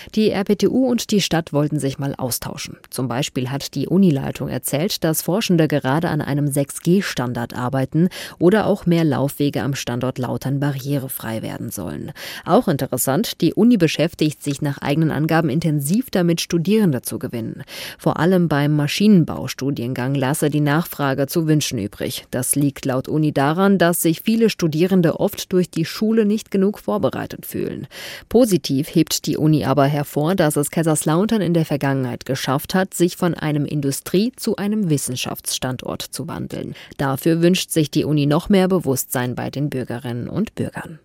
Die RWTU und die Stadt wollten sich mal austauschen. Zum Beispiel hat die Unileitung erzählt, dass Forschende gerade an einem 6G-Standard arbeiten oder auch mehr Laufwege am Standort Lautern barrierefrei werden sollen. Auch interessant, die Uni beschäftigt sich nach eigenen Angaben intensiv damit, Studierende zu gewinnen. Vor allem beim Maschinenbaustudiengang lasse die Nachfrage zu wünschen übrig. Das liegt laut Uni daran, dass sich viele Studierende oft durch die Schule nicht genug vorbereitet fühlen. Positiv hebt die Uni aber hervor, dass es Kaiserslautern in der Vergangenheit geschafft hat, sich von einem Industrie- zu einem Wissenschaftsstandort zu wandeln. Dafür wünscht sich die Uni noch mehr Bewusstsein bei den Bürgerinnen und Bürgern.